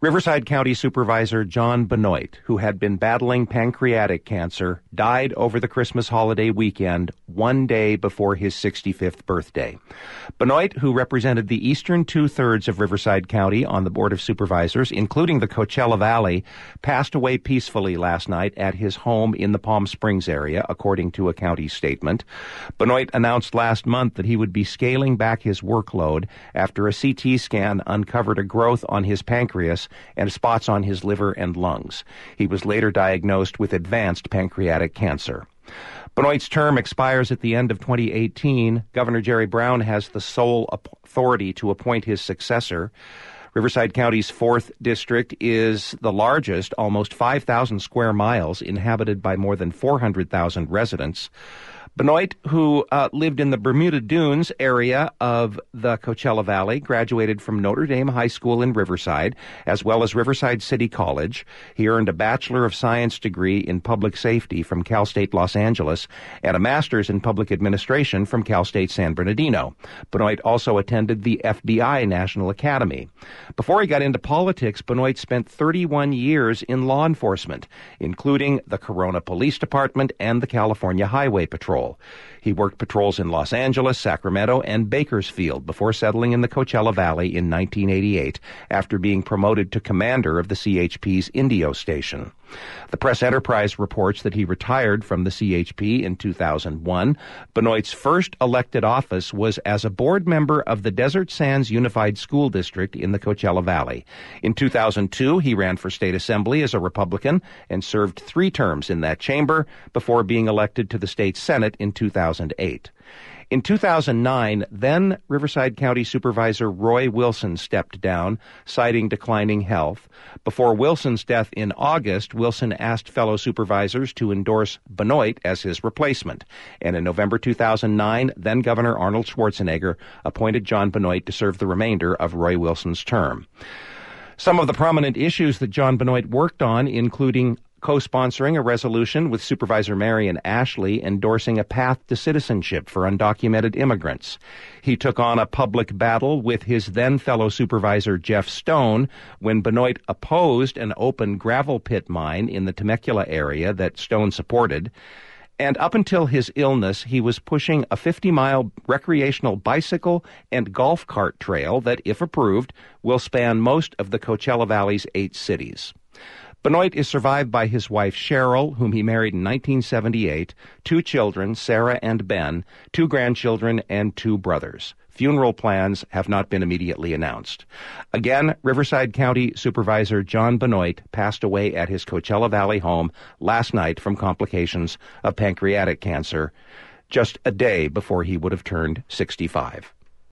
Riverside County Supervisor John Benoit, who had been battling pancreatic cancer, died over the Christmas holiday weekend, one day before his 65th birthday. Benoit, who represented the eastern two-thirds of Riverside County on the Board of Supervisors, including the Coachella Valley, passed away peacefully last night at his home in the Palm Springs area, according to a county statement. Benoit announced last month that he would be scaling back his workload after a CT scan uncovered a growth on his pancreas and spots on his liver and lungs. He was later diagnosed with advanced pancreatic cancer. Benoit's term expires at the end of 2018. Governor Jerry Brown has the sole authority to appoint his successor. Riverside County's 4th District is the largest, almost 5,000 square miles, inhabited by more than 400,000 residents. Benoit, who lived in the Bermuda Dunes area of the Coachella Valley, graduated from Notre Dame High School in Riverside, as well as Riverside City College. He earned a Bachelor of Science degree in Public Safety from Cal State Los Angeles and a Master's in Public Administration from Cal State San Bernardino. Benoit also attended the FBI National Academy. Before he got into politics, Benoit spent 31 years in law enforcement, including the Corona Police Department and the California Highway Patrol. He worked patrols in Los Angeles, Sacramento, and Bakersfield before settling in the Coachella Valley in 1988 after being promoted to commander of the CHP's Indio station. The Press Enterprise reports that he retired from the CHP in 2001. Benoit's first elected office was as a board member of the Desert Sands Unified School District in the Coachella Valley. In 2002, he ran for state assembly as a Republican and served 3 terms in that chamber before being elected to the state Senate in 2008. In 2009, then Riverside County Supervisor Roy Wilson stepped down, citing declining health. Before Wilson's death in August, Wilson asked fellow supervisors to endorse Benoit as his replacement. And in November 2009, then Governor Arnold Schwarzenegger appointed John Benoit to serve the remainder of Roy Wilson's term. Some of the prominent issues that John Benoit worked on, including co-sponsoring a resolution with Supervisor Marion Ashley endorsing a path to citizenship for undocumented immigrants. He took on a public battle with his then fellow supervisor Jeff Stone when Benoit opposed an open gravel pit mine in the Temecula area that Stone supported. And up until his illness, he was pushing a 50-mile recreational bicycle and golf cart trail that, if approved, will span most of the Coachella Valley's 8 cities. Benoit is survived by his wife Cheryl, whom he married in 1978, 2 children, Sarah and Ben, 2 grandchildren, and 2 brothers. Funeral plans have not been immediately announced. Again, Riverside County Supervisor John Benoit passed away at his Coachella Valley home last night from complications of pancreatic cancer, just a day before he would have turned 65.